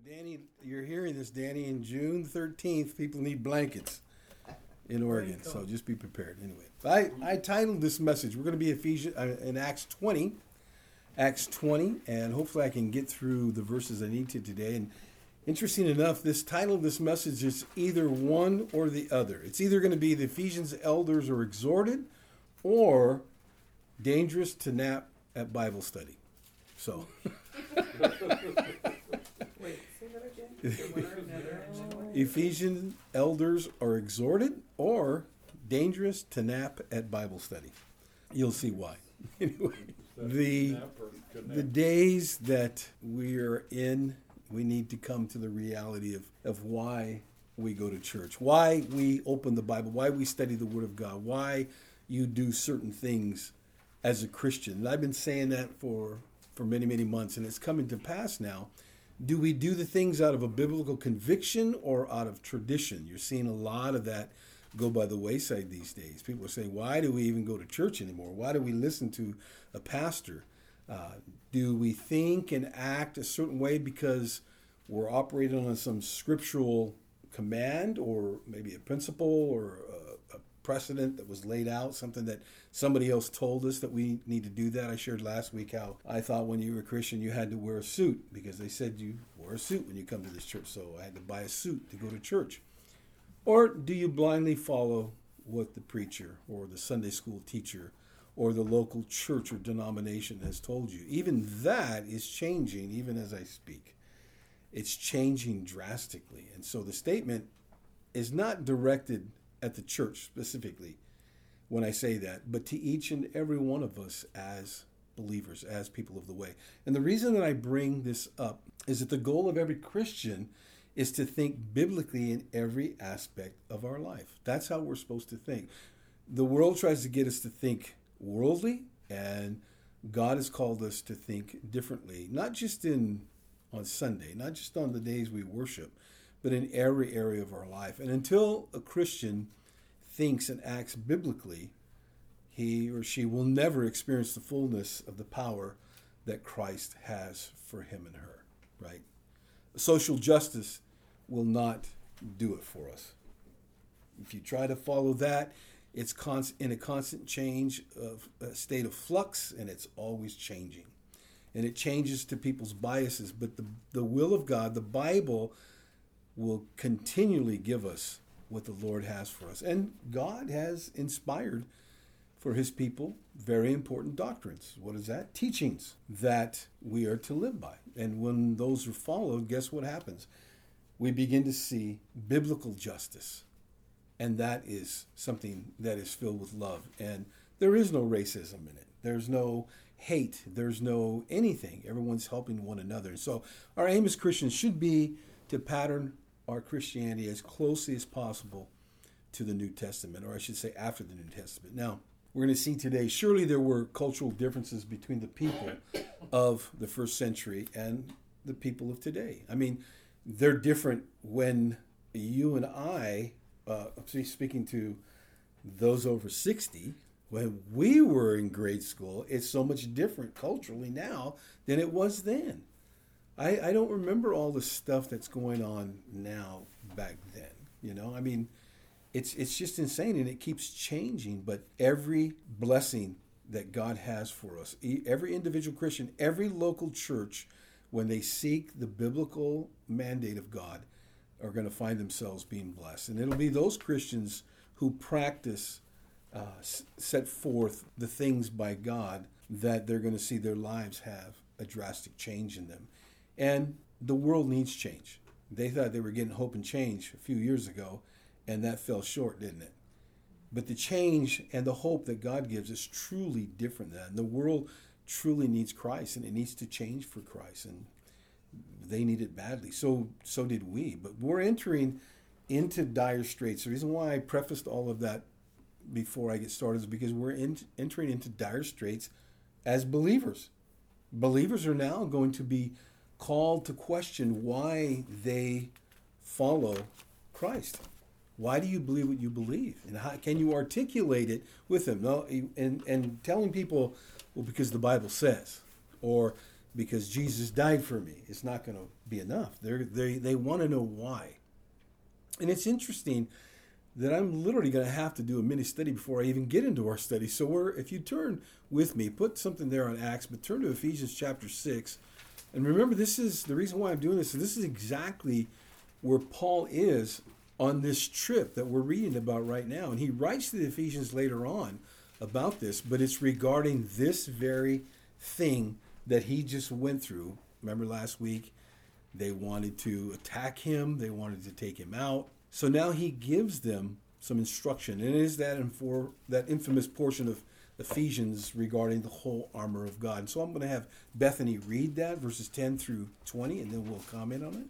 Danny, you're hearing this, Danny. In June 13th, people need blankets in Oregon, so just be prepared. Anyway, I titled this message. We're going to be in Acts 20, and hopefully I can get through the verses I need to today. And interesting enough, this title of this message is either one or the other. It's either going to be the Ephesians elders are exhorted, or dangerous to nap at Bible study. So. Wait, say that again. Ephesian elders are exhorted, or dangerous to nap at Bible study. You'll see why. Anyway, the days that we are in, we need to come to the reality of why we go to church, why we open the Bible, why we study the Word of God, why you do certain things as a Christian. And I've been saying that for many, many months, and it's coming to pass now. Do we do the things out of a biblical conviction or out of tradition? You're seeing a lot of that go by the wayside these days. People are saying, why do we even go to church anymore? Why do we listen to a pastor? Do we think and act a certain way because we're operating on some scriptural command, or maybe a principle, or a precedent that was laid out, something that somebody else told us that we need to do that? I shared last week how I thought when you were a Christian you had to wear a suit because they said you wear a suit when you come to this church, so I had to buy a suit to go to church. Or do you blindly follow what the preacher or the Sunday school teacher or the local church or denomination has told you? Even that is changing even as I speak. It's changing drastically. And so the statement is not directed at the church specifically when I say that, but to each and every one of us as believers, as people of the way. And the reason that I bring this up is that the goal of every Christian is to think biblically in every aspect of our life. That's how we're supposed to think. The world tries to get us to think worldly, and God has called us to think differently, not just on Sunday, not just on the days we worship, but in every area of our life. And until a Christian thinks and acts biblically, he or she will never experience the fullness of the power that Christ has for him and her, right? Social justice will not do it for us. If you try to follow that, it's in a constant change of a state of flux, and it's always changing. And it changes to people's biases, but the will of God, the Bible, will continually give us what the Lord has for us. And God has inspired for his people very important doctrines. What is that? Teachings that we are to live by. And when those are followed, guess what happens? We begin to see biblical justice. And that is something that is filled with love. And there is no racism in it. There's no hate. There's no anything. Everyone's helping one another. So our aim as Christians should be to pattern our Christianity as closely as possible to the New Testament, or I should say after the New Testament. Now, we're going to see today, surely there were cultural differences between the people of the first century and the people of today. I mean, they're different when you and I, speaking to those over 60, when we were in grade school, it's so much different culturally now than it was then. I don't remember all the stuff that's going on now back then. You know, I mean, it's just insane, and it keeps changing. But every blessing that God has for us, every individual Christian, every local church, when they seek the biblical mandate of God, are going to find themselves being blessed. And it'll be those Christians who practice, set forth the things by God, that they're going to see their lives have a drastic change in them. And the world needs change. They thought they were getting hope and change a few years ago, and that fell short, didn't it? But the change and the hope that God gives is truly different than that. And the world truly needs Christ, and it needs to change for Christ. And they need it badly. So did we. But we're entering into dire straits. The reason why I prefaced all of that before I get started is because we're entering into dire straits as believers. Believers are now going to be called to question why they follow Christ. Why do you believe what you believe? And how can you articulate it with them? No, and telling people, well, because the Bible says, or because Jesus died for me. It's not going to be enough. They want to know why. And it's interesting that I'm literally going to have to do a mini study before I even get into our study. So if you turn with me, put something there on Acts, but turn to Ephesians chapter 6. And remember, this is the reason why I'm doing this. This is exactly where Paul is on this trip that we're reading about right now. And he writes to the Ephesians later on about this, but it's regarding this very thing that he just went through. Remember last week, they wanted to attack him. They wanted to take him out. So now he gives them some instruction. And it is that infamous portion of Ephesians regarding the whole armor of God. So I'm going to have Bethany read that, verses 10 through 20, and then we'll comment on it.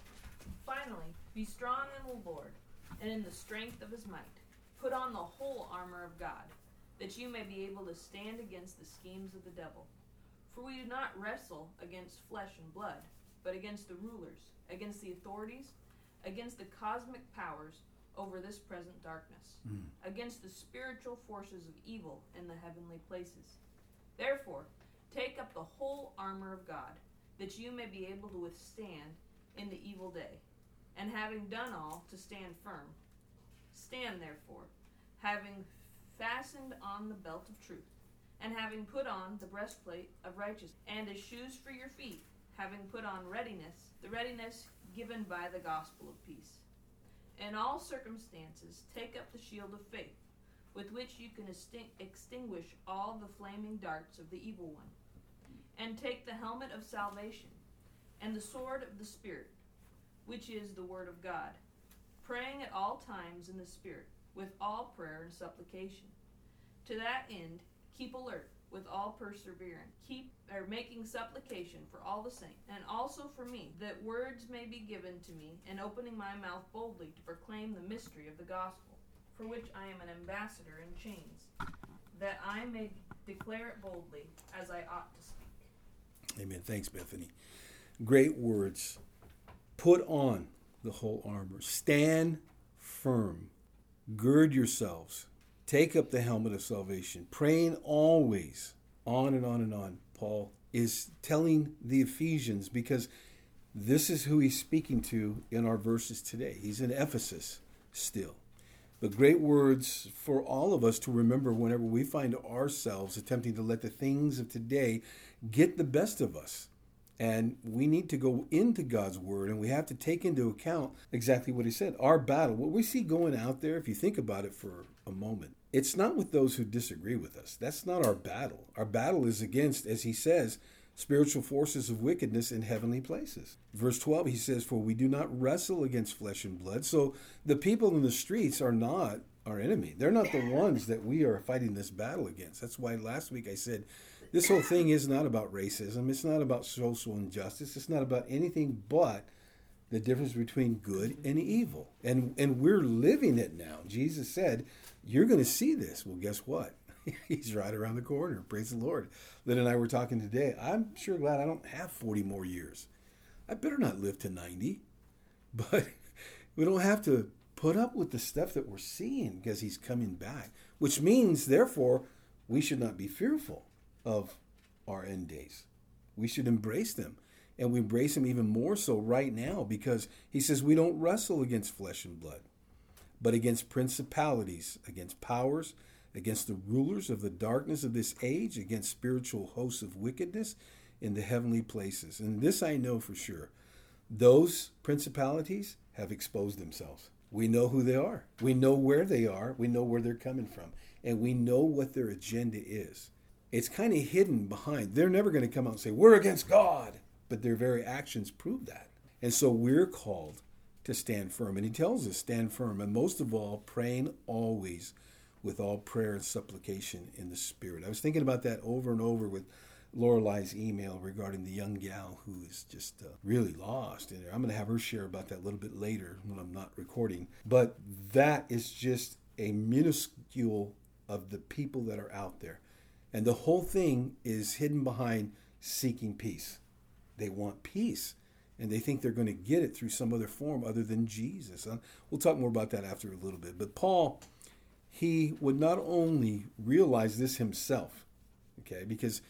Finally, be strong in the Lord and in the strength of his might. Put on the whole armor of God, that you may be able to stand against the schemes of the devil. For we do not wrestle against flesh and blood, but against the rulers, against the authorities, against the cosmic powers over this present darkness, against the spiritual forces of evil in the heavenly places. Therefore, take up the whole armor of God, that you may be able to withstand in the evil day, and having done all, to stand firm. Stand therefore, having fastened on the belt of truth, and having put on the breastplate of righteousness, and as shoes for your feet, having put on readiness, the readiness given by the gospel of peace. In all circumstances, take up the shield of faith, with which you can extinguish all the flaming darts of the evil one. And take the helmet of salvation, and the sword of the Spirit, which is the word of God, praying at all times in the Spirit, with all prayer and supplication. To that end, keep alert with all perseverance, making supplication for all the saints, and also for me, that words may be given to me, and opening my mouth boldly to proclaim the mystery of the gospel, for which I am an ambassador in chains, that I may declare it boldly as I ought to speak. Amen. Thanks, Bethany. Great words. Put on the whole armor. Stand firm. Gird yourselves. Take up the helmet of salvation, praying always. On and on and on. Paul is telling the Ephesians, because this is who he's speaking to in our verses today. He's in Ephesus still. But great words for all of us to remember whenever we find ourselves attempting to let the things of today get the best of us. And we need to go into God's word, and we have to take into account exactly what he said. Our battle, what we see going out there, if you think about it for a moment, it's not with those who disagree with us. That's not our battle. Our battle is against, as he says, spiritual forces of wickedness in heavenly places. Verse 12, he says, for we do not wrestle against flesh and blood. So the people in the streets are not our enemy. They're not the ones that we are fighting this battle against. That's why last week I said, this whole thing is not about racism. It's not about social injustice. It's not about anything but the difference between good and evil. And we're living it now. Jesus said, you're going to see this. Well, guess what? He's right around the corner. Praise the Lord. Lynn and I were talking today. I'm sure glad I don't have 40 more years. I better not live to 90. But we don't have to put up with the stuff that we're seeing because he's coming back. Which means, therefore, we should not be fearful of our end days. We should embrace them. And we embrace them even more so right now, because he says we don't wrestle against flesh and blood, but against principalities, against powers, against the rulers of the darkness of this age, against spiritual hosts of wickedness in the heavenly places. And this I know for sure. Those principalities have exposed themselves. We know who they are. We know where they are. We know where they're coming from. And we know what their agenda is. It's kind of hidden behind. They're never going to come out and say, we're against God. But their very actions prove that. And so we're called to stand firm. And he tells us, stand firm. And most of all, praying always with all prayer and supplication in the Spirit. I was thinking about that over and over with Lorelei's email regarding the young gal who is just really lost. And I'm going to have her share about that a little bit later when I'm not recording. But that is just a minuscule of the people that are out there. And the whole thing is hidden behind seeking peace. They want peace, and they think they're going to get it through some other form other than Jesus. We'll talk more about that after a little bit. But Paul, he would not only realize this himself, okay, because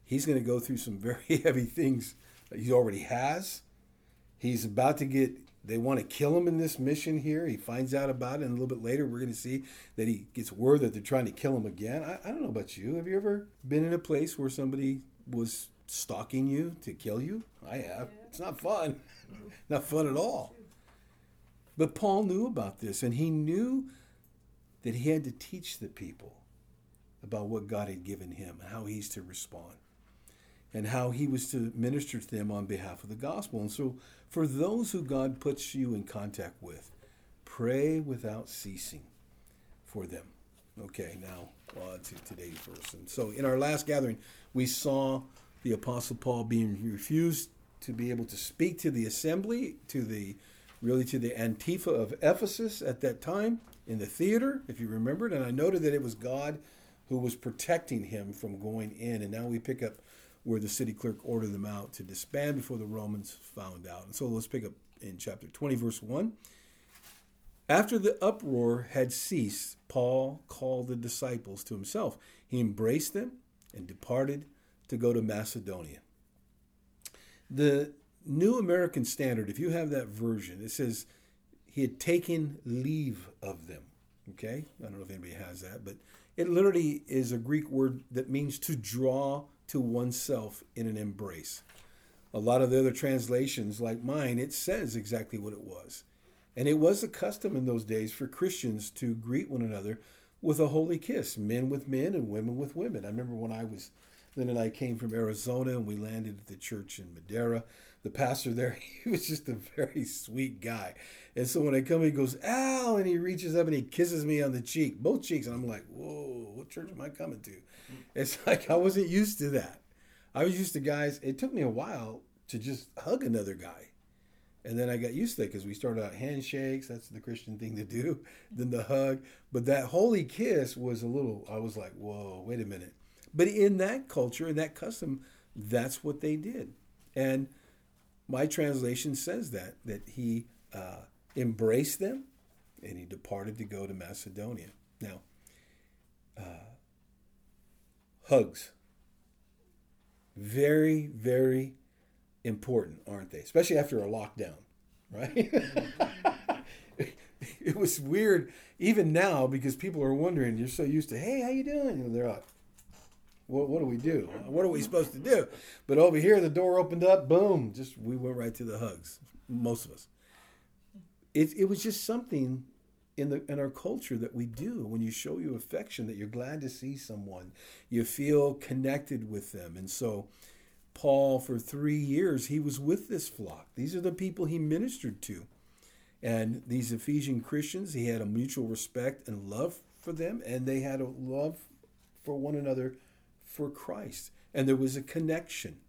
He's going to go through some very heavy things that he already has. He's about to they want to kill him in this mission here. He finds out about it, and a little bit later we're going to see that he gets word that they're trying to kill him again. I don't know about you. Have you ever been in a place where somebody was stalking you to kill you? I have. It's not fun. Not fun at all. But Paul knew about this, and he knew that he had to teach the people about what God had given him and how he's to respond and how he was to minister to them on behalf of the gospel. And so for those who God puts you in contact with, pray without ceasing for them. Okay, now on to today's verse. And so in our last gathering, we saw the Apostle Paul being refused to be able to speak to the assembly, to the Antifa of Ephesus at that time in the theater, if you remembered. And I noted that it was God who was protecting him from going in. And now we pick up where the city clerk ordered them out to disband before the Romans found out. And so let's pick up in chapter 20, verse 1. After the uproar had ceased, Paul called the disciples to himself. He embraced them and departed to go to Macedonia. The New American Standard, if you have that version, it says he had taken leave of them. Okay? I don't know if anybody has that, but it literally is a Greek word that means to draw to oneself in an embrace. A lot of the other translations, like mine, it says exactly what it was. And it was a custom in those days for Christians to greet one another with a holy kiss, men with men and women with women. I remember when Lynn and I came from Arizona and we landed at the church in Madera. The pastor there, he was just a very sweet guy. And so when I come, he goes, Al, and he reaches up and he kisses me on the cheek, both cheeks. And I'm like, whoa, what church am I coming to? It's like I wasn't used to that. I was used to guys. It took me a while to just hug another guy. And then I got used to it because we started out handshakes. That's the Christian thing to do. Then the hug. But that holy kiss was I was like, whoa, wait a minute. But in that culture, in that custom, that's what they did. And my translation says that he embraced them and he departed to go to Macedonia. Now, hugs. Very, very important, aren't they? Especially after a lockdown, right? It was weird even now because people are wondering, you're so used to, hey, how you doing? And they're like, what do we do? What are we supposed to do? But over here, the door opened up, boom, we went right to the hugs, most of us. It was just something in our culture that we do. When you show your affection, that you're glad to see someone, you feel connected with them. And so Paul, for 3 years, he was with this flock. These are the people he ministered to. And these Ephesian Christians, he had a mutual respect and love for them, and they had a love for one another for Christ. And there was a connection.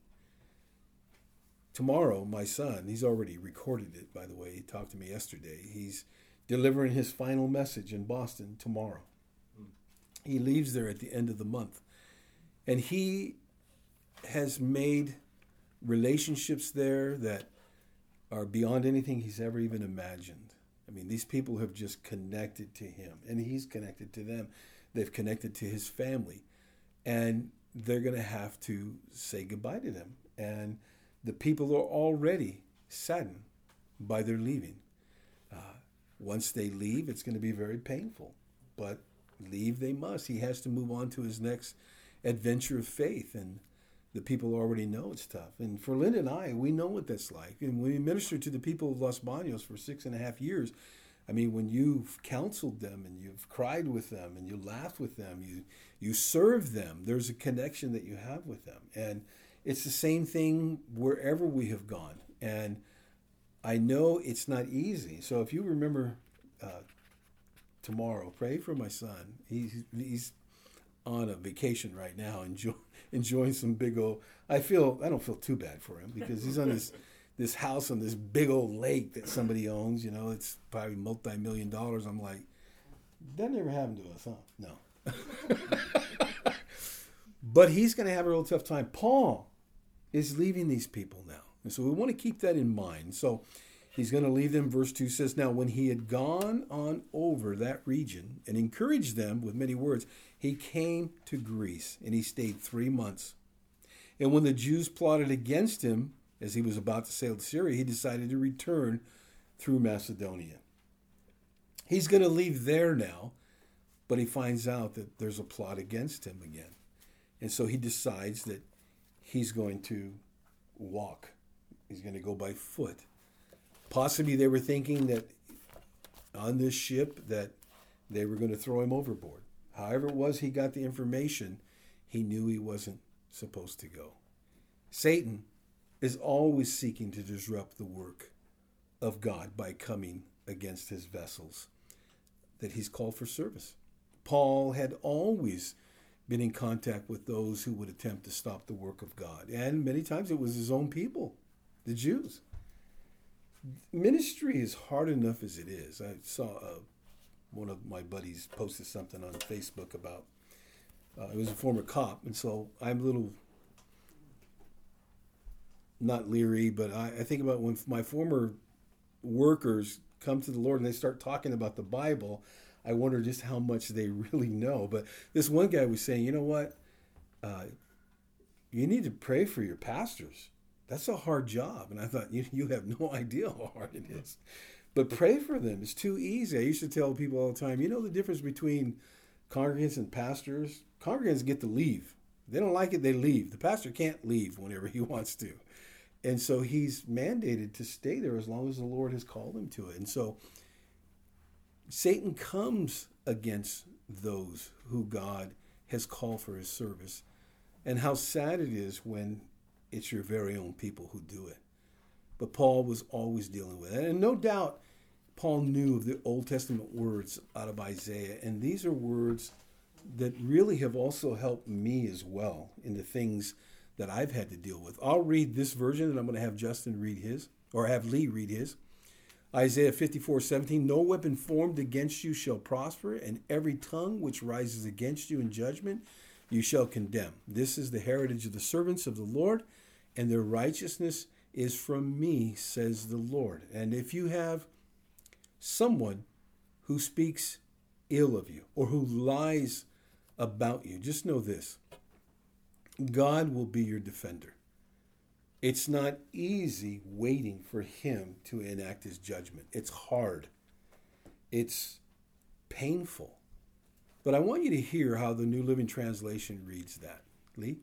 Tomorrow, my son, he's already recorded it, by the way. He talked to me yesterday. He's delivering his final message in Boston tomorrow. He leaves there at the end of the month. And he has made relationships there that are beyond anything he's ever even imagined. I mean, these people have just connected to him, and he's connected to them. They've connected to his family. And they're going to have to say goodbye to them. And the people are already saddened by their leaving. Once they leave, it's going to be very painful. But leave they must. He has to move on to his next adventure of faith. And the people already know it's tough. And for Linda and I, we know what that's like. And when we ministered to the people of Los Baños for 6.5 years, I mean, when you've counseled them and you've cried with them and you laughed with them, you serve them, there's a connection that you have with them. And it's the same thing wherever we have gone. And I know it's not easy. So if you remember tomorrow, pray for my son. He's on a vacation right now, enjoying some big old... I don't feel too bad for him because he's on this house on this big old lake that somebody owns. You know, it's probably multi-million dollars. I'm like, that never happened to us, huh? No. But he's going to have a real tough time. Paul is leaving these people now. And so we want to keep that in mind. So he's going to leave them. Verse 2 says, now when he had gone on over that region and encouraged them with many words, he came to Greece and he stayed 3 months. And when the Jews plotted against him as he was about to sail to Syria, he decided to return through Macedonia. He's going to leave there now, but he finds out that there's a plot against him again. And so he decides that he's going to walk. He's going to go by foot. Possibly they were thinking that on this ship that they were going to throw him overboard. However it was he got the information, he knew he wasn't supposed to go. Satan is always seeking to disrupt the work of God by coming against his vessels that he's called for service. Paul had always been in contact with those who would attempt to stop the work of God. And many times it was his own people, the Jews. Ministry is hard enough as it is. I saw one of my buddies posted something on Facebook about, it was a former cop, and so I'm a little, not leery, but I think about when my former workers come to the Lord and they start talking about the Bible, I wonder just how much they really know. But this one guy was saying, you know what? You need to pray for your pastors. That's a hard job. And I thought, you have no idea how hard it is. But pray for them. It's too easy. I used to tell people all the time, you know the difference between congregants and pastors? Congregants get to leave. If they don't like it, they leave. The pastor can't leave whenever he wants to. And so he's mandated to stay there as long as the Lord has called him to it. And so Satan comes against those who God has called for his service. And how sad it is when it's your very own people who do it. But Paul was always dealing with it. And no doubt Paul knew of the Old Testament words out of Isaiah. And these are words that really have also helped me as well in the things that I've had to deal with. I'll read this version, and I'm going to have Justin read his, or have Lee read his. Isaiah 54:17, no weapon formed against you shall prosper, and every tongue which rises against you in judgment you shall condemn. This is the heritage of the servants of the Lord, and their righteousness is from me, says the Lord. And if you have someone who speaks ill of you or who lies about you, just know this: God will be your defender. It's not easy waiting for him to enact his judgment. It's hard. It's painful. But I want you to hear how the New Living Translation reads that. Lee?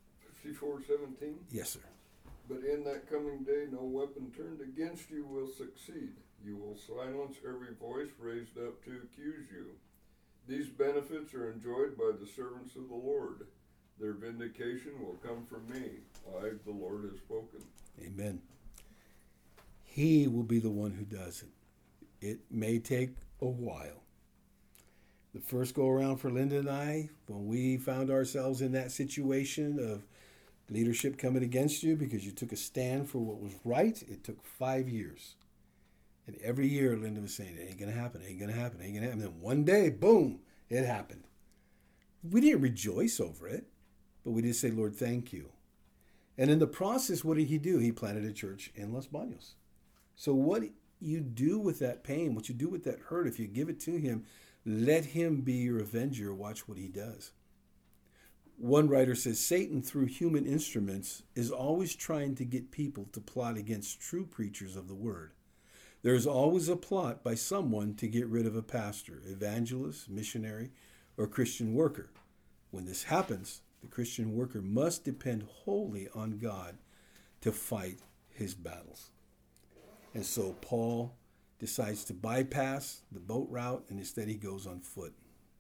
54:17? Yes, sir. But in that coming day, no weapon turned against you will succeed. You will silence every voice raised up to accuse you. These benefits are enjoyed by the servants of the Lord. Their vindication will come from me. I, the Lord, have spoken. Amen. He will be the one who does it. It may take a while. The first go around for Linda and I, when we found ourselves in that situation of leadership coming against you because you took a stand for what was right, it took 5 years. And every year Linda was saying, it ain't going to happen, it ain't going to happen, it ain't going to happen. And then one day, boom, it happened. We didn't rejoice over it, but we did say, Lord, thank you. And in the process, what did he do? He planted a church in Los Baños. So what you do with that pain, what you do with that hurt, if you give it to him, let him be your avenger. Watch what he does. One writer says, Satan, through human instruments, is always trying to get people to plot against true preachers of the word. There is always a plot by someone to get rid of a pastor, evangelist, missionary, or Christian worker. When this happens, the Christian worker must depend wholly on God to fight his battles. And so Paul decides to bypass the boat route, and instead he goes on foot.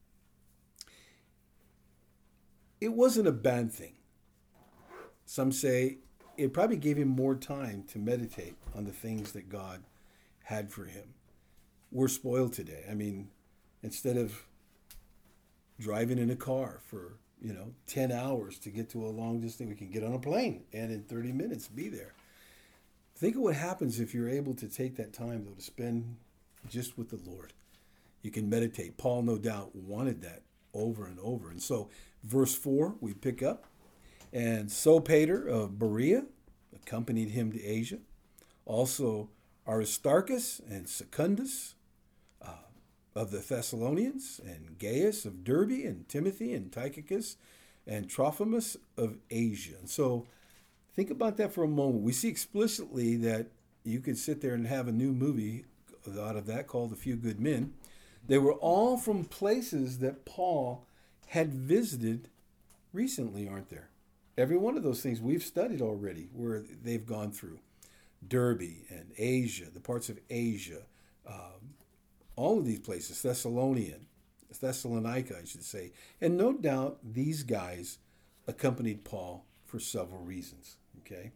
It wasn't a bad thing. Some say it probably gave him more time to meditate on the things that God had for him. We're spoiled today. I mean, instead of driving in a car for 10 hours to get to a long distance, we can get on a plane and in 30 minutes be there. Think of what happens if you're able to take that time, though, to spend just with the Lord. You can meditate. Paul, no doubt, wanted that over and over. And so, verse 4, we pick up. And Sopater of Berea accompanied him to Asia. Also, Aristarchus and Secundus of the Thessalonians, and Gaius of Derbe, and Timothy and Tychicus, and Trophimus of Asia. And so think about that for a moment. We see explicitly that you could sit there and have a new movie out of that called A Few Good Men. They were all from places that Paul had visited recently, aren't there? Every one of those things we've studied already where they've gone through. Derbe and Asia, the parts of Asia, all of these places, Thessalonica, I should say. And no doubt these guys accompanied Paul for several reasons, okay?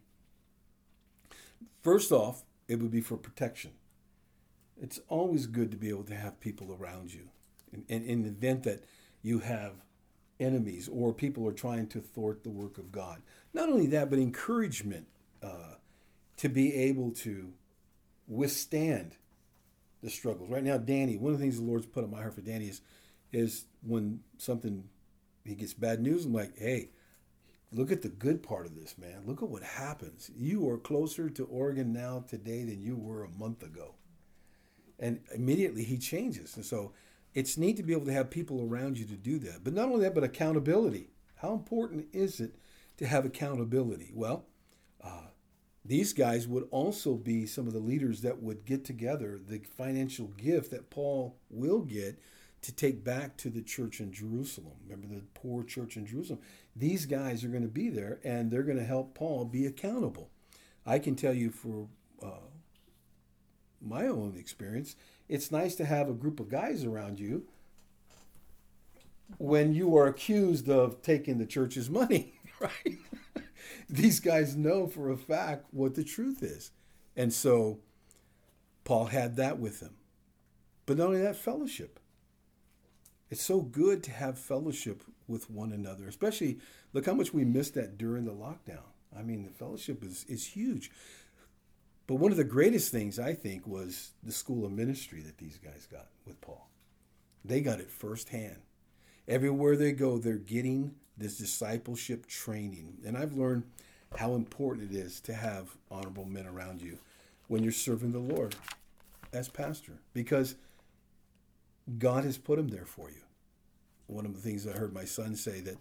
First off, it would be for protection. It's always good to be able to have people around you. In the event that you have enemies or people are trying to thwart the work of God. Not only that, but encouragement to be able to withstand the struggles. Right now, Danny, one of the things the Lord's put on my heart for Danny is when he gets bad news, I'm like, hey, look at the good part of this, man. Look at what happens. You are closer to Oregon now today than you were a month ago. And immediately he changes. And so it's neat to be able to have people around you to do that. But not only that, but accountability. How important is it to have accountability? Well, these guys would also be some of the leaders that would get together the financial gift that Paul will get to take back to the church in Jerusalem. Remember the poor church in Jerusalem? These guys are going to be there, and they're going to help Paul be accountable. I can tell you for my own experience, it's nice to have a group of guys around you when you are accused of taking the church's money, right? These guys know for a fact what the truth is. And so Paul had that with him. But not only that, fellowship. It's so good to have fellowship with one another, especially look how much we missed that during the lockdown. I mean, the fellowship is huge. But one of the greatest things, I think, was the school of ministry that these guys got with Paul. They got it firsthand. Everywhere they go, they're getting this discipleship training. And I've learned how important it is to have honorable men around you when you're serving the Lord as pastor, because God has put them there for you. One of the things I heard my son say, that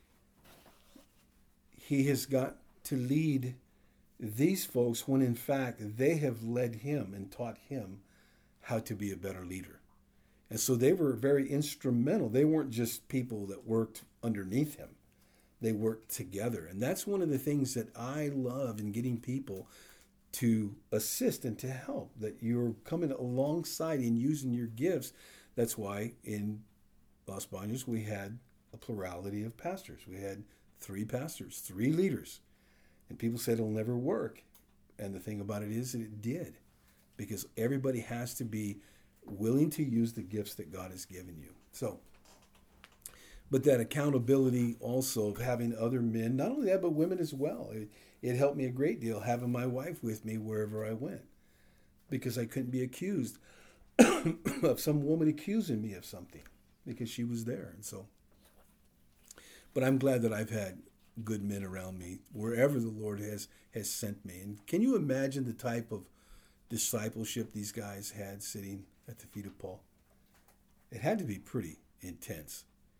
he has got to lead these folks when in fact they have led him and taught him how to be a better leader. And so they were very instrumental. They weren't just people that worked underneath him. They worked together. And that's one of the things that I love in getting people to assist and to help, that you're coming alongside and using your gifts. That's why in Los Baños we had a plurality of pastors. We had 3 pastors, 3 leaders. And people said it'll never work. And the thing about it is that it did. Because everybody has to be willing to use the gifts that God has given you. So, but that accountability also of having other men, not only that, but women as well. It helped me a great deal having my wife with me wherever I went. Because I couldn't be accused of some woman accusing me of something. Because she was there. And so, but I'm glad that I've had good men around me wherever the Lord has sent me. And can you imagine the type of discipleship these guys had sitting at the feet of Paul? It had to be pretty intense.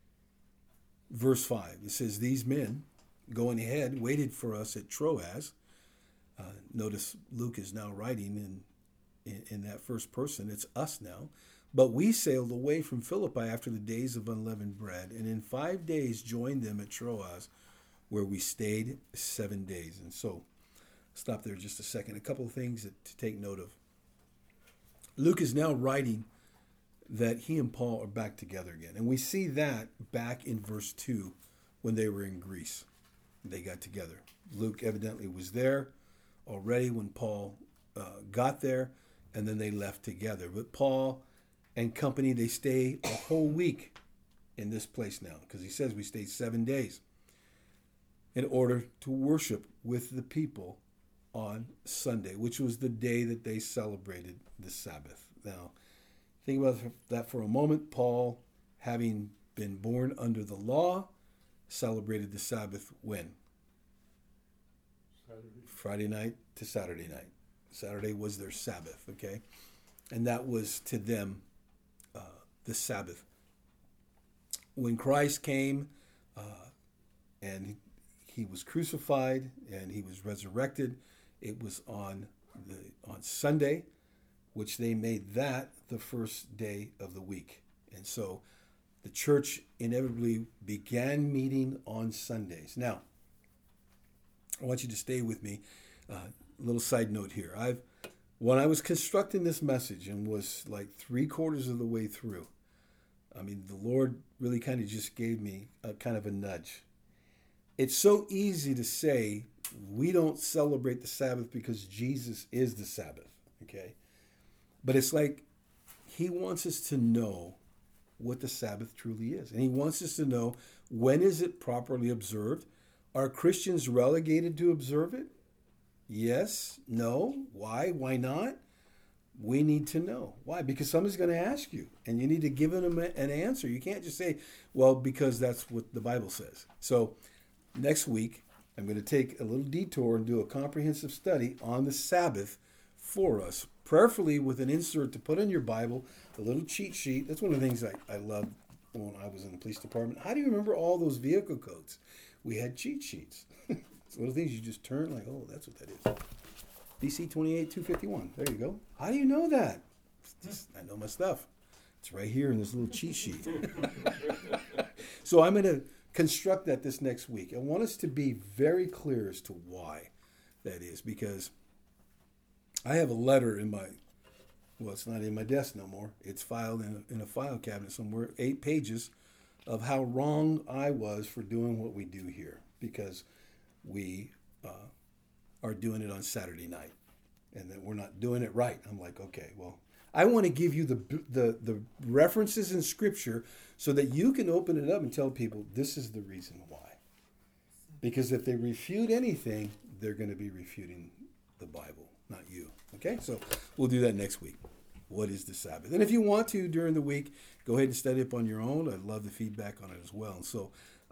Verse 5, it says, these men, going ahead, waited for us at Troas. Notice Luke is now writing in that first person. It's us now. But we sailed away from Philippi after the days of unleavened bread, and in 5 days joined them at Troas, where we stayed 7 days. And so, stop there just a second. A couple of things to take note of. Luke is now writing that he and Paul are back together again. And we see that back in verse 2 when they were in Greece. They got together. Luke evidently was there already when Paul got there, and then they left together. But Paul and company, they stay a whole week in this place now, because he says we stayed 7 days in order to worship with the people on Sunday, which was the day that they celebrated the Sabbath. Now, think about that for a moment. Paul, having been born under the law, celebrated the Sabbath when? Friday night to Saturday night. Saturday was their Sabbath, okay? And that was to them the Sabbath. When Christ came, and he was crucified and he was resurrected. It was on Sunday, which they made that the first day of the week. And so the church inevitably began meeting on Sundays. Now, I want you to stay with me. A little side note here. When I was constructing this message and was like 3/4 of the way through, I mean, the Lord really kind of just gave me a kind of a nudge. It's so easy to say we don't celebrate the Sabbath because Jesus is the Sabbath, okay? But it's like he wants us to know what the Sabbath truly is. And he wants us to know, when is it properly observed? Are Christians relegated to observe it? Yes, no, why not? We need to know. Why? Because somebody's going to ask you, and you need to give them an answer. You can't just say, well, because that's what the Bible says. So next week, I'm going to take a little detour and do a comprehensive study on the Sabbath for us, prayerfully with an insert to put in your Bible, a little cheat sheet. That's one of the things I loved when I was in the police department. How do you remember all those vehicle codes? We had cheat sheets. It's one of the things you just turn like, oh, that's what that is. DC 28251. There you go. How do you know that? I know my stuff. It's right here in this little cheat sheet. So I'm going to construct that this next week. I want us to be very clear as to why that is, because I have a letter in my, well, it's not in my desk no more. It's filed in a file cabinet somewhere, 8 pages of how wrong I was for doing what we do here, because we are doing it on Saturday night and that we're not doing it right. I'm like, okay, well, I want to give you the references in Scripture so that you can open it up and tell people this is the reason why. Because if they refute anything, they're going to be refuting the Bible, not you. Okay, so we'll do that next week. What is the Sabbath? And if you want to during the week, go ahead and study up on your own. I'd love the feedback on it as well. So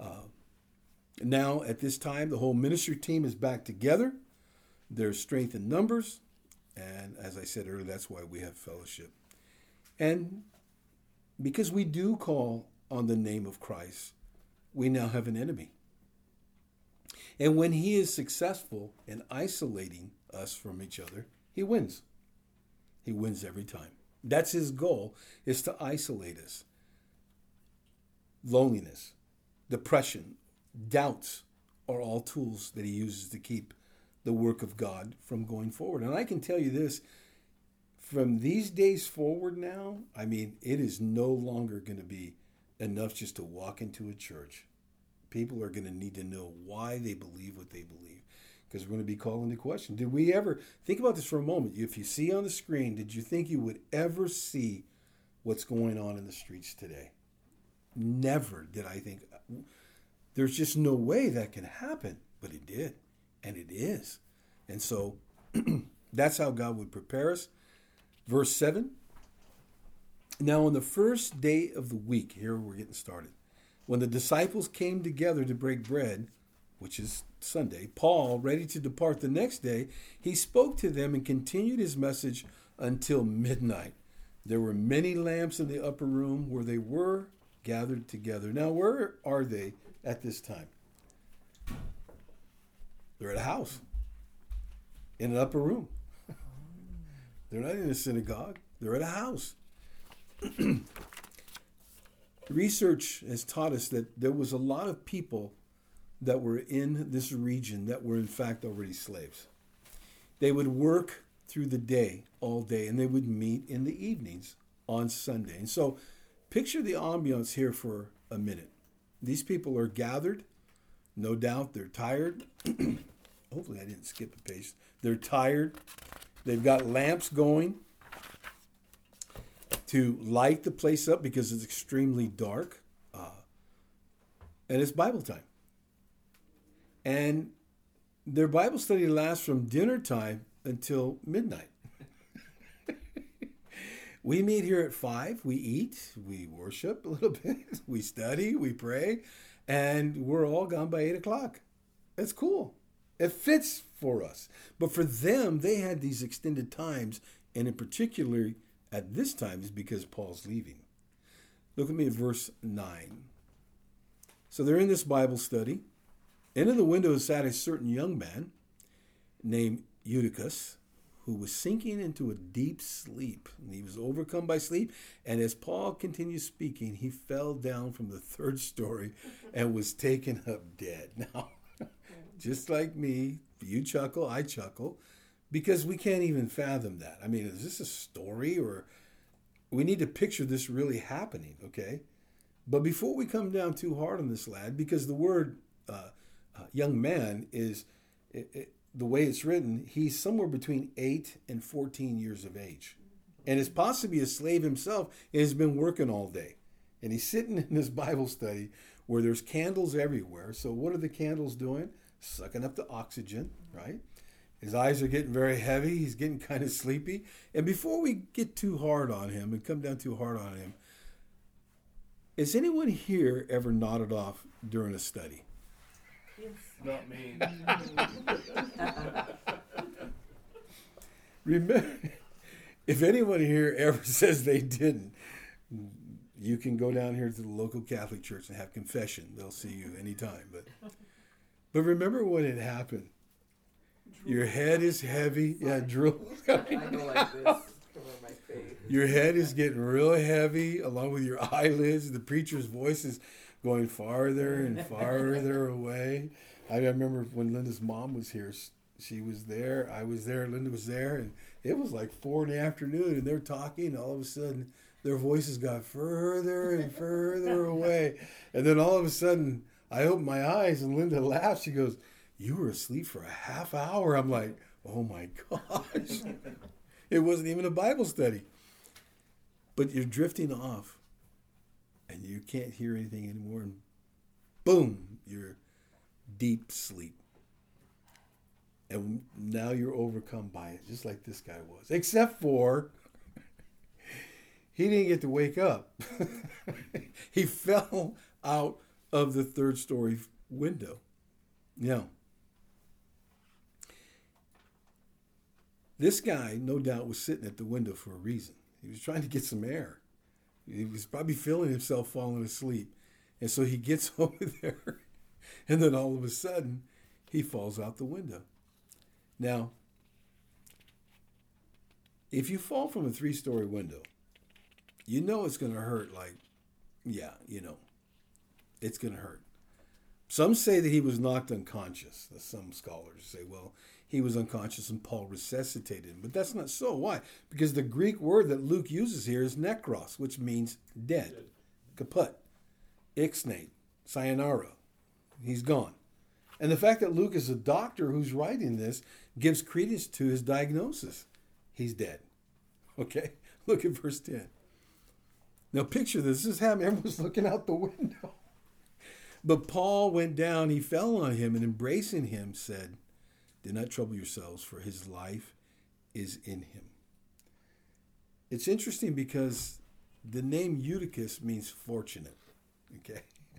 now at this time, the whole ministry team is back together. There's strength in numbers. And as I said earlier, that's why we have fellowship. And because we do call on the name of Christ, we now have an enemy. And when he is successful in isolating us from each other, he wins. He wins every time. That's his goal, is to isolate us. Loneliness, depression, doubts are all tools that he uses to keep the work of God from going forward. And I can tell you this, from these days forward now, I mean, it is no longer going to be enough just to walk into a church. People are going to need to know why they believe what they believe, because we're going to be calling into question. Did we ever, think about this for a moment, if you see on the screen, did you think you would ever see what's going on in the streets today? Never did I think. There's just no way that can happen, but it did. And it is. And so that's how God would prepare us. Verse 7. Now on the first day of the week, here we're getting started, when the disciples came together to break bread, which is Sunday, Paul, ready to depart the next day, he spoke to them and continued his message until midnight. There were many lamps in the upper room where they were gathered together. Now, where are they at this time? They're at a house, in an upper room. They're not in a synagogue. They're at a house. Research has taught us that there was a lot of people that were in this region that were in fact already slaves. They would work through the day, all day, and they would meet in the evenings on Sunday. And so picture the ambiance here for a minute. These people are gathered. No doubt they're tired. Hopefully I didn't skip a page. They're tired. They've got lamps going to light the place up because it's extremely dark. And it's Bible time. And their Bible study lasts from dinner time until midnight. We meet here at 5. We eat. We worship a little bit. We study. We pray. And we're all gone by 8 o'clock. It's cool. It fits for us. But for them, they had these extended times. And in particular, at this time, is because Paul's leaving. Look at me at verse 9. So they're in this Bible study. And in the window sat a certain young man named Eutychus, who was sinking into a deep sleep. And he was overcome by sleep. And as Paul continued speaking, he fell down from the third story and was taken up dead. Now, just like me, you chuckle, I chuckle, because we can't even fathom that. I mean, is this a story, or we need to picture this really happening, okay? But before we come down too hard on this lad, because the word young man is, the way it's written, he's somewhere between 8 and 14 years of age. And is possibly a slave himself and has been working all day. And he's sitting in this Bible study where there's candles everywhere. So what are the candles doing? Sucking up the oxygen, right? His eyes are getting very heavy. He's getting kind of sleepy. And before we get too hard on him and come down too hard on him, has anyone here ever nodded off during a study? Yes. Not me. Remember, if anyone here ever says they didn't, you can go down here to the local Catholic church and have confession. They'll see you anytime. But remember when it happened. Your head is heavy. Yeah, drool. I go like this. Cover my face. Your head is getting real heavy along with your eyelids. The preacher's voice is going farther and farther away. I remember when Linda's mom was here. She was there. I was there. Linda was there. And it was like 4 in the afternoon. And they're talking. And all of a sudden, their voices got further and further away. And then all of a sudden, I opened my eyes. And Linda laughed. She goes, "You were asleep for a half hour." I'm like, oh my gosh. It wasn't even a Bible study. But you're drifting off. And you can't hear anything anymore. And boom, you're deep sleep. And now you're overcome by it, just like this guy was. Except for, he didn't get to wake up. He fell out of the third story window. Now, this guy, no doubt, was sitting at the window for a reason. He was trying to get some air. He was probably feeling himself falling asleep. And so he gets over there, and then all of a sudden, he falls out the window. Now, if you fall from a 3-story window, you know it's going to hurt. Like, yeah, you know, it's going to hurt. Some say that he was knocked unconscious. Some scholars say, well, he was unconscious and Paul resuscitated him. But that's not so. Why? Because the Greek word that Luke uses here is nekros, which means dead. Kaput, ixnate, sayonara. He's gone. And the fact that Luke is a doctor who's writing this gives credence to his diagnosis. He's dead. Okay? Look at verse 10. Now picture this. This is happening. Everyone's looking out the window. But Paul went down. He fell on him and embracing him said, "Do not trouble yourselves, for his life is in him." It's interesting because the name Eutychus means fortunate. Okay?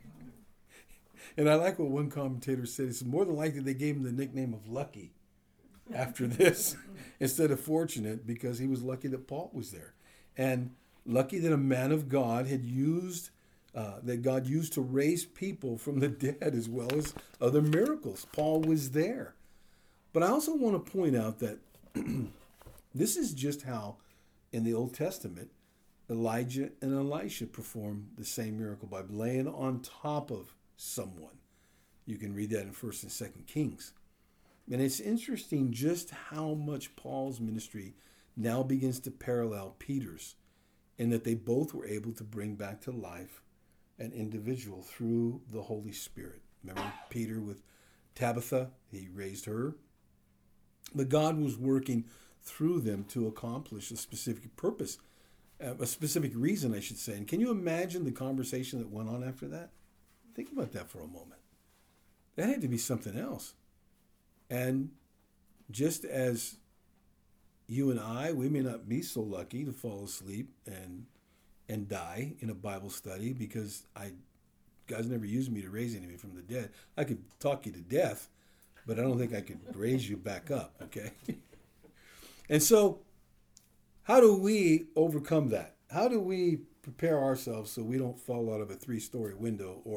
And I like what one commentator said. It's more than likely they gave him the nickname of Lucky after this instead of fortunate, because he was lucky that Paul was there. And lucky that a man of God had used, that God used to raise people from the dead as well as other miracles. Paul was there. But I also want to point out that this is just how, in the Old Testament, Elijah and Elisha performed the same miracle by laying on top of someone. You can read that in 1st and 2nd Kings. And it's interesting just how much Paul's ministry now begins to parallel Peter's, in that they both were able to bring back to life an individual through the Holy Spirit. Remember Peter with Tabitha? He raised her. But God was working through them to accomplish a specific purpose, a specific reason, I should say. And can you imagine the conversation that went on after that? Think about that for a moment. That had to be something else. And just as you and I, we may not be so lucky to fall asleep and die in a Bible study, because God's never used me to raise anybody from the dead. I could talk you to death, but I don't think I could raise you back up, okay? And so, how do we overcome that? How do we prepare ourselves so we don't fall out of a 3-story window or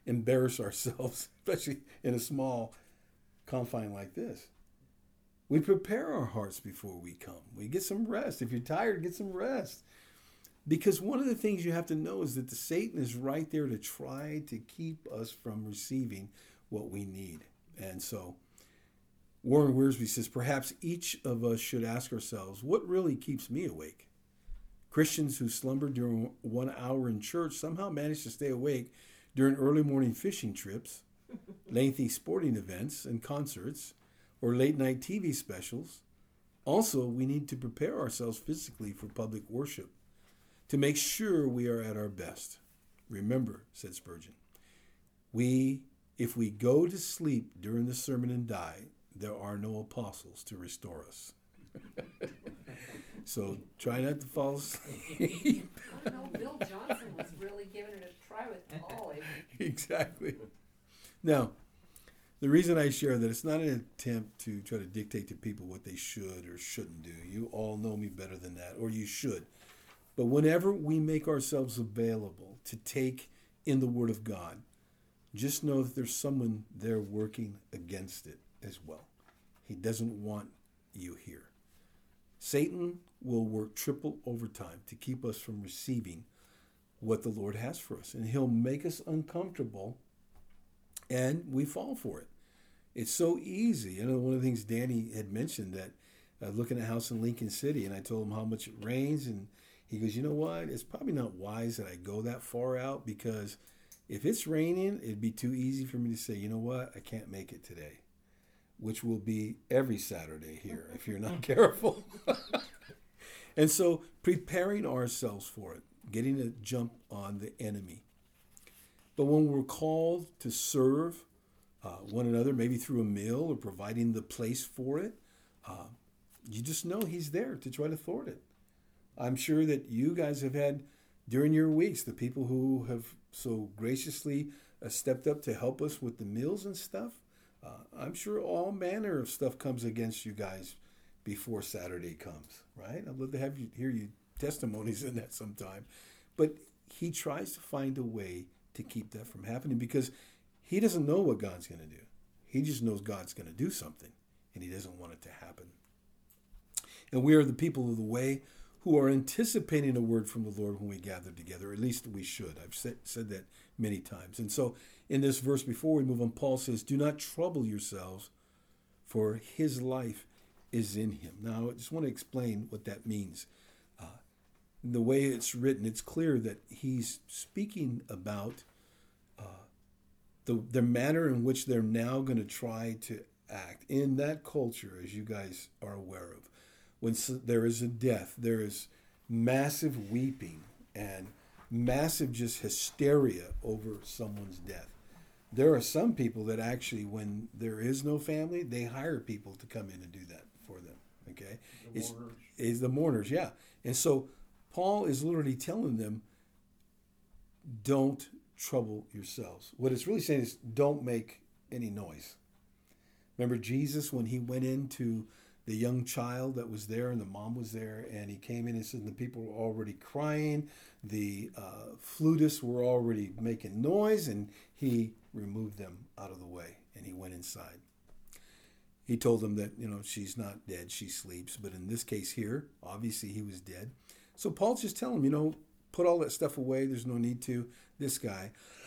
embarrass ourselves, especially in a small confine like this. We prepare our hearts before we come. We get some rest. If you're tired, get some rest. Because one of the things you have to know is that the Satan is right there to try to keep us from receiving what we need. And so Warren Wiersbe says, perhaps each of us should ask ourselves, what really keeps me awake? Christians who slumber during 1 hour in church somehow manage to stay awake during early morning fishing trips, lengthy sporting events and concerts, or late night TV specials. Also, we need to prepare ourselves physically for public worship to make sure we are at our best. Remember, said Spurgeon, if we go to sleep during the sermon and die, there are no apostles to restore us. So try not to fall asleep. I know Bill Johnson was really giving it a try with Paul. Exactly. Now, the reason I share that, it's not an attempt to try to dictate to people what they should or shouldn't do. You all know me better than that, or you should. But whenever we make ourselves available to take in the Word of God, just know that there's someone there working against it as well. He doesn't want you here. Satan will work triple overtime to keep us from receiving what the Lord has for us. And he'll make us uncomfortable, and we fall for it. It's so easy. You know, one of the things Danny had mentioned, that looking at a house in Lincoln City, and I told him how much it rains, and he goes, you know what? It's probably not wise that I go that far out, because if it's raining, it'd be too easy for me to say, you know what? I can't make it today, which will be every Saturday here if you're not careful. And so preparing ourselves for it, getting a jump on the enemy. But when we're called to serve one another, maybe through a meal or providing the place for it, you just know he's there to try to thwart it. I'm sure that you guys have had, during your weeks, the people who have so graciously stepped up to help us with the meals and stuff. I'm sure all manner of stuff comes against you guys before Saturday comes, right? I'd love to have you hear your testimonies in that sometime. But he tries to find a way to keep that from happening, because he doesn't know what God's going to do. He just knows God's going to do something, and he doesn't want it to happen. And we are the people of the way who are anticipating a word from the Lord when we gather together. At least we should. I've said that many times. And so in this verse, before we move on, Paul says, do not trouble yourselves, for his life is in him. Now, I just want to explain what that means. The way it's written, it's clear that he's speaking about the manner in which they're now going to try to act in that culture, as you guys are aware of. When there is a death, there is massive weeping and massive just hysteria over someone's death. There are some people that actually, when there is no family, they hire people to come in and do that for them. Okay, it's the mourners, yeah. And so Paul is literally telling them, don't trouble yourselves. What it's really saying is, don't make any noise. Remember Jesus, when he went into the young child that was there, and the mom was there, and he came in and said, the people were already crying, the flutists were already making noise, and he removed them out of the way, and he went inside. He told them that, she's not dead, she sleeps. But in this case here, obviously he was dead. So Paul's just telling them, put all that stuff away. There's no need to. This guy,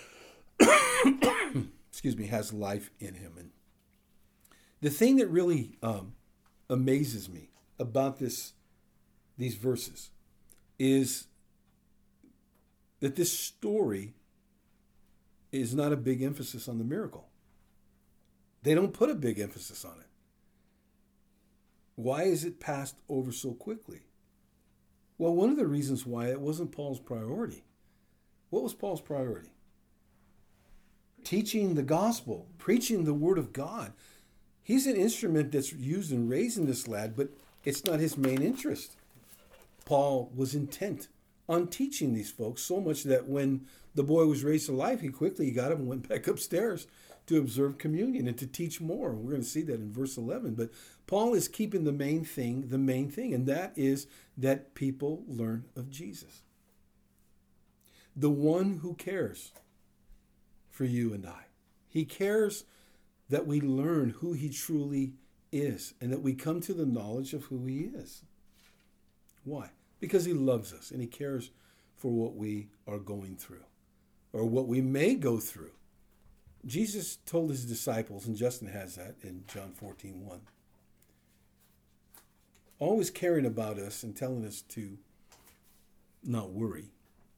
has life in him. And the thing that really amazes me about these verses is that this story is not a big emphasis on the miracle. They don't put a big emphasis on it. Why is it passed over so quickly? Well, one of the reasons why it wasn't Paul's priority. What was Paul's priority? Teaching the gospel, preaching the word of God. He's an instrument that's used in raising this lad, but it's not his main interest. Paul was intent on teaching these folks so much that when the boy was raised to life, he quickly got him and went back upstairs to observe communion and to teach more. We're going to see that in verse 11. But Paul is keeping the main thing, and that is that people learn of Jesus. The one who cares for you and I. He cares that we learn who he truly is and that we come to the knowledge of who he is. Why? Because he loves us and he cares for what we are going through or what we may go through. Jesus told his disciples, and Justin has that in John 14:1, always caring about us and telling us to not worry.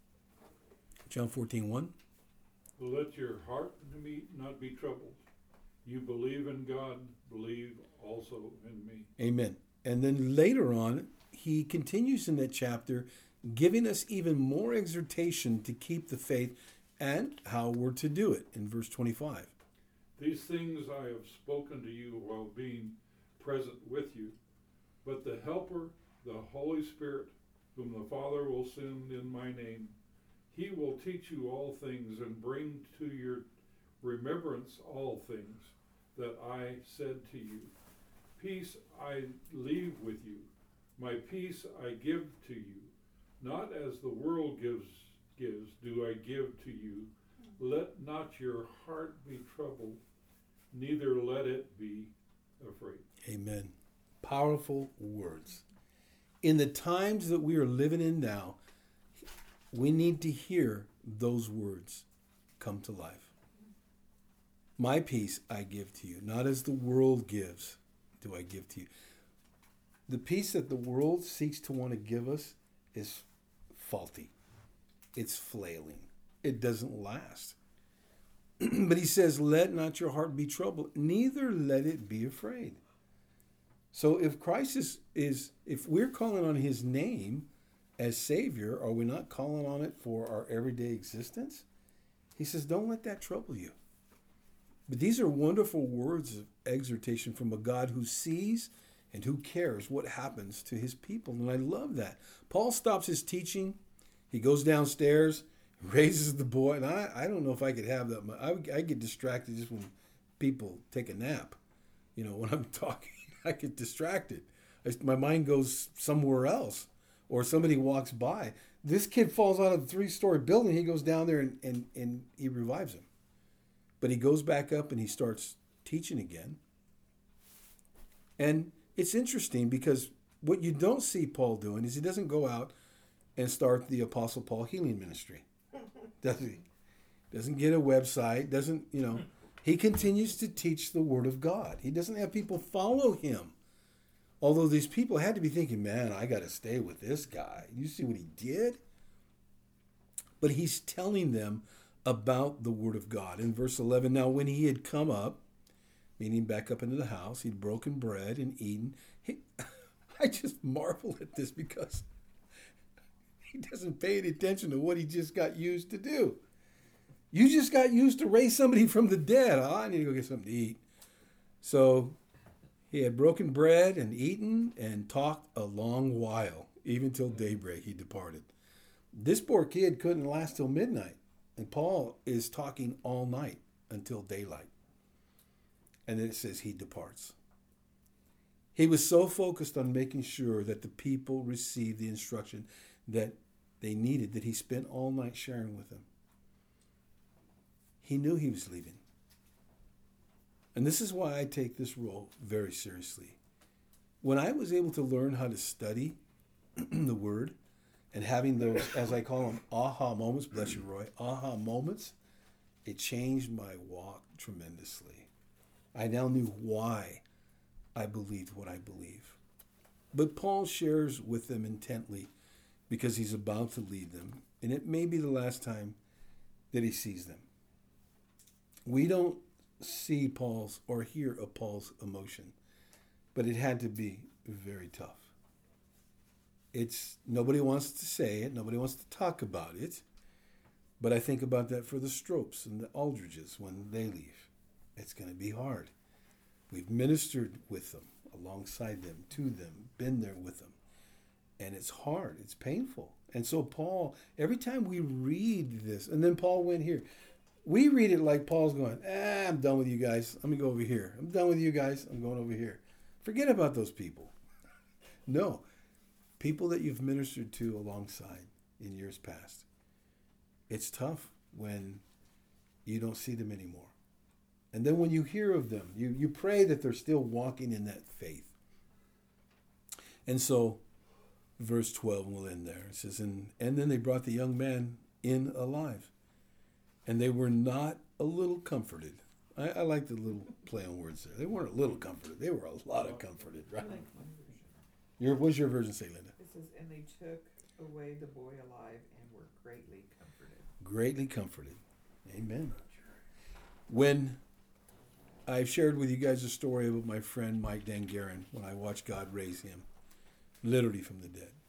John 14:1. Let your heart not be troubled. You believe in God, believe also in me. Amen. And then later on, he continues in that chapter, giving us even more exhortation to keep the faith and how we're to do it in verse 25. These things I have spoken to you while being present with you, but the Helper, the Holy Spirit, whom the Father will send in my name, he will teach you all things and bring to your remembrance all things that I said to you. Peace I leave with you. My peace I give to you. Not as the world gives do I give to you. Let not your heart be troubled, neither let it be afraid. Amen. Powerful words. In the times that we are living in now, we need to hear those words come to life. My peace I give to you, not as the world gives do I give to you. The peace that the world seeks to want to give us is faulty. It's flailing. It doesn't last. But he says, let not your heart be troubled, neither let it be afraid. So if Christ is if we're calling on his name as Savior, are we not calling on it for our everyday existence? He says, don't let that trouble you. But these are wonderful words of exhortation from a God who sees and who cares what happens to his people. And I love that. Paul stops his teaching. He goes downstairs, raises the boy. And I don't know if I could have that. I get distracted just when people take a nap. You know, when I'm talking, I get distracted. My mind goes somewhere else. Or somebody walks by. This kid falls out of the 3-story building. He goes down there and he revives him. But he goes back up and he starts teaching again. And it's interesting because what you don't see Paul doing is he doesn't go out and start the Apostle Paul healing ministry. Does he? Doesn't get a website, doesn't, he continues to teach the Word of God. He doesn't have people follow him. Although these people had to be thinking, man, I got to stay with this guy. You see what he did? But he's telling them about the Word of God. In verse 11, now when he had come up, meaning back up into the house, he'd broken bread and eaten. I just marvel at this because he doesn't pay any attention to what he just got used to do. You just got used to raise somebody from the dead. Oh, I need to go get something to eat. So he had broken bread and eaten and talked a long while, even till daybreak he departed. This poor kid couldn't last till midnight. And Paul is talking all night until daylight. And then it says he departs. He was so focused on making sure that the people received the instruction that they needed that he spent all night sharing with them. He knew he was leaving. And this is why I take this role very seriously. When I was able to learn how to study the Word and having those, as I call them, aha moments, bless you, Roy, aha moments, it changed my walk tremendously. I now knew why I believed what I believe. But Paul shares with them intently because he's about to lead them, and it may be the last time that he sees them. We don't see Paul's or hear of Paul's emotion, but it had to be very tough. Nobody wants to say it, nobody wants to talk about it, but I think about that for the Stropes and the Aldridges when they leave. It's going to be hard. We've ministered with them, alongside them, to them, been there with them. And it's hard. It's painful. And so Paul, every time we read this, and then Paul went here, we read it like Paul's going, I'm done with you guys. I'm going to go over here. I'm done with you guys. I'm going over here. Forget about those people. No. People that you've ministered to alongside in years past. It's tough when you don't see them anymore. And then when you hear of them, you pray that they're still walking in that faith. And so, verse 12, we'll end there. It says, and then they brought the young man in alive. And they were not a little comforted. I like the little play on words there. They weren't a little comforted. They were a lot of comforted, right? I like one version. What's your version say, Linda? It says, and they took away the boy alive and were greatly comforted. Greatly comforted. Amen. When I've shared with you guys a story about my friend Mike Dangarin when I watched God raise him, literally from the dead,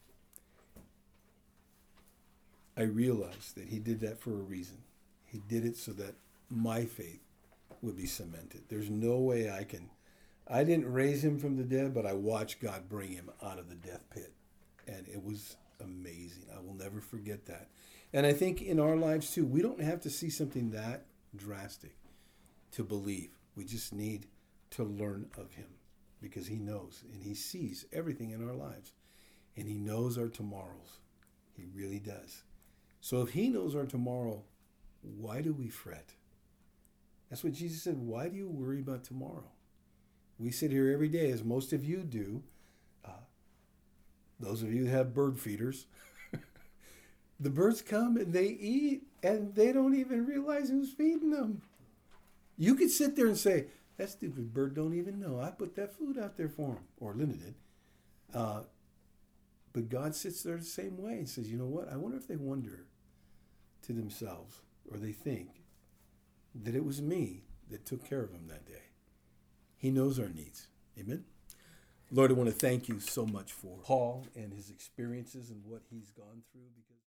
I realized that he did that for a reason. He did it so that my faith would be cemented. There's no way I didn't raise him from the dead, but I watched God bring him out of the death pit. And it was amazing. I will never forget that. And I think in our lives too, we don't have to see something that drastic to believe. We just need to learn of him because he knows and he sees everything in our lives. And he knows our tomorrows. He really does. So if he knows our tomorrow, why do we fret? That's what Jesus said. Why do you worry about tomorrow? We sit here every day, as most of you do. Those of you that have bird feeders, the birds come and they eat, and they don't even realize who's feeding them. You could sit there and say, that stupid bird don't even know. I put that food out there for him, or Linda did. But God sits there the same way and says, you know what? I wonder if they wonder to themselves, or they think that it was me that took care of them that day. He knows our needs. Amen? Lord, I want to thank you so much for Paul and his experiences and what he's gone through. Because